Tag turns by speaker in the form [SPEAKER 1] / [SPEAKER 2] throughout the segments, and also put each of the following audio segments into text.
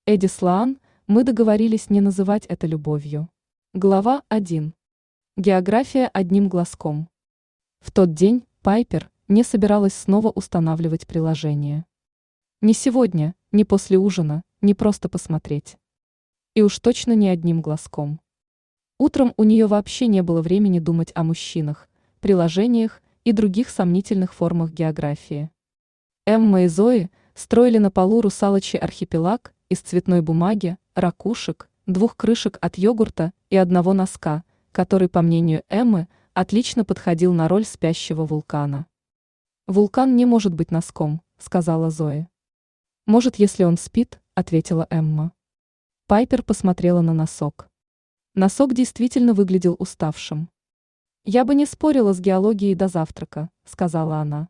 [SPEAKER 1] Эдди Слоан, мы договорились не называть это любовью. Глава 1. География одним глазком. В тот день Пайпер не собиралась снова устанавливать приложение. Не сегодня, не после ужина, не просто посмотреть. И уж точно не одним глазком. Утром у нее вообще не было времени думать о мужчинах, приложениях и других сомнительных формах географии. Эмма и Зои строили на полу русалочий архипелаг из цветной бумаги, ракушек, 2 крышек от йогурта и 1 носка, который, по мнению Эммы, отлично подходил на роль спящего вулкана. «Вулкан не может быть носком», — сказала Зои. «Может, если он спит», — ответила Эмма. Пайпер посмотрела на носок. Носок действительно выглядел уставшим. «Я бы не спорила с геологией до завтрака», — сказала она.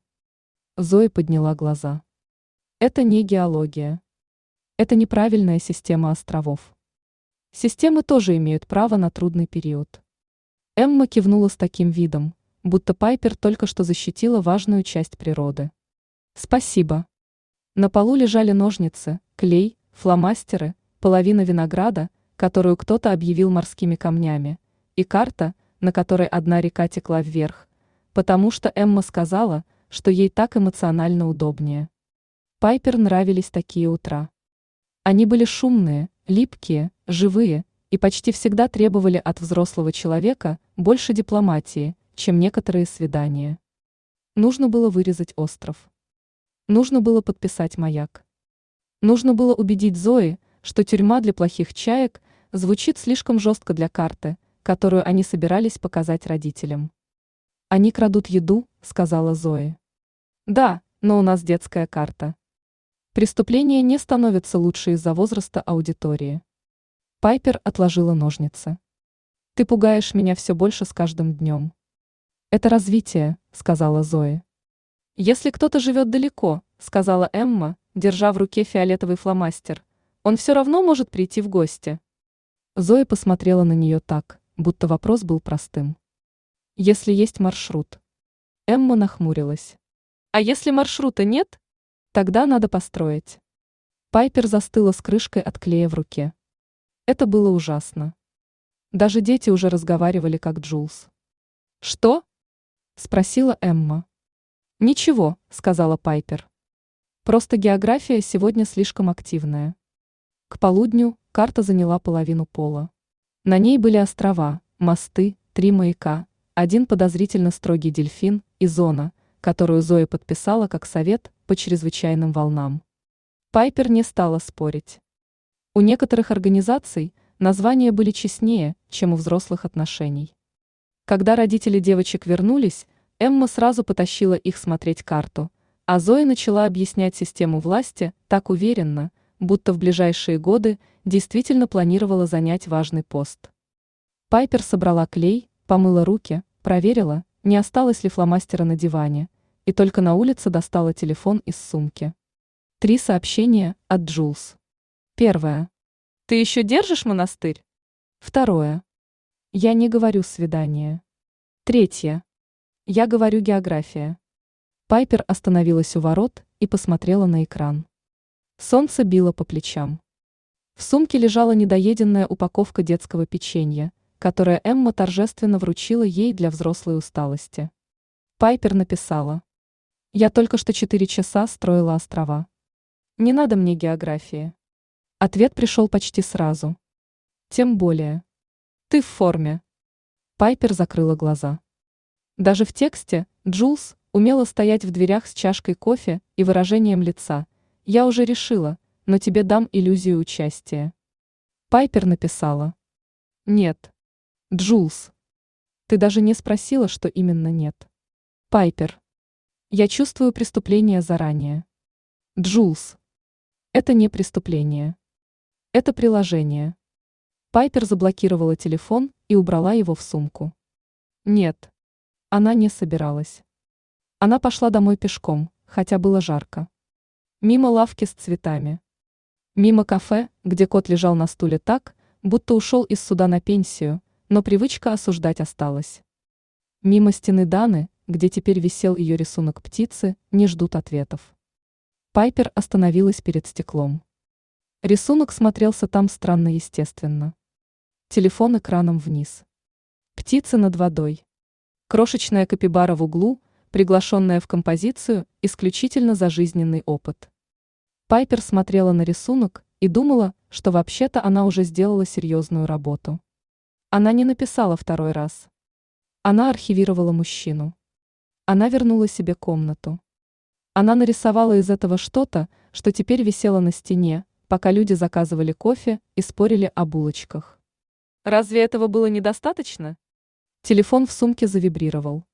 [SPEAKER 1] Зои подняла глаза. «Это не геология. Это неправильная система островов. Системы тоже имеют право на трудный период». Эмма кивнула с таким видом, будто Пайпер только что защитила важную часть природы. «Спасибо». На полу лежали ножницы, клей, фломастеры, половина винограда, которую кто-то объявил морскими камнями, и карта, на которой одна река текла вверх, потому что Эмма сказала, что ей так эмоционально удобнее. Пайпер нравились такие утра. Они были шумные, липкие, живые и почти всегда требовали от взрослого человека больше дипломатии, чем некоторые свидания. Нужно было вырезать остров. Нужно было подписать маяк. Нужно было убедить Зои, что тюрьма для плохих чаек звучит слишком жестко для карты, которую они собирались показать родителям. «Они крадут еду», — сказала Зои. «Да, но у нас детская карта». Преступление не становится лучше из-за возраста аудитории. Пайпер отложила ножницы. «Ты пугаешь меня все больше с каждым днем». «Это развитие», — сказала Зои. «Если кто-то живет далеко», — сказала Эмма, держа в руке фиолетовый фломастер, «он все равно может прийти в гости». Зои посмотрела на нее так, будто вопрос был простым. «Если есть маршрут». Эмма нахмурилась. «А если маршрута нет? Тогда надо построить». Пайпер застыла с крышкой от клея в руке. Это было ужасно. Даже дети уже разговаривали как Джулс. «Что?» – спросила Эмма. «Ничего», – сказала Пайпер. «Просто география сегодня слишком активная». К полудню карта заняла половину пола. На ней были острова, мосты, 3 маяка, 1 подозрительно строгий дельфин и зона, которую Зоя подписала как совет по чрезвычайным волнам. Пайпер не стала спорить. У некоторых организаций названия были честнее, чем у взрослых отношений. Когда родители девочек вернулись, Эмма сразу потащила их смотреть карту, а Зоя начала объяснять систему власти так уверенно, будто в ближайшие годы действительно планировала занять важный пост. Пайпер собрала клей, помыла руки, проверила, не осталось ли фломастера на диване, и только на улице достала телефон из сумки. 3 сообщения от Джулс. 1. «Ты еще держишь монастырь?» 2. «Я не говорю свидание». 3. «Я говорю география». Пайпер остановилась у ворот и посмотрела на экран. Солнце било по плечам. В сумке лежала недоеденная упаковка детского печенья, которое Эмма торжественно вручила ей для взрослой усталости. Пайпер написала: «Я только что 4 часа строила острова. Не надо мне географии». Ответ пришел почти сразу. «Тем более. Ты в форме». Пайпер закрыла глаза. Даже в тексте Джулс умела стоять в дверях с чашкой кофе и выражением лица: «Я уже решила, но тебе дам иллюзию участия». Пайпер написала: «Нет. Джулс. Ты даже не спросила, что именно нет». Пайпер: «Я чувствую преступление заранее». Джулс: «Это не преступление. Это приложение». Пайпер заблокировала телефон и убрала его в сумку. Нет, она не собиралась. Она пошла домой пешком, хотя было жарко. Мимо лавки с цветами. Мимо кафе, где кот лежал на стуле так, будто ушел из суда на пенсию, но привычка осуждать осталась. Мимо стены Даны, где теперь висел ее рисунок птицы, не ждут ответов. Пайпер остановилась перед стеклом. Рисунок смотрелся там странно естественно. Телефон экраном вниз. Птицы над водой. Крошечная капибара в углу, приглашенная в композицию исключительно за жизненный опыт. Пайпер смотрела на рисунок и думала, что вообще-то она уже сделала серьезную работу. Она не написала второй раз. Она архивировала мужчину. Она вернула себе комнату. Она нарисовала из этого что-то, что теперь висело на стене, пока люди заказывали кофе и спорили о булочках. Разве этого было недостаточно? Телефон в сумке завибрировал.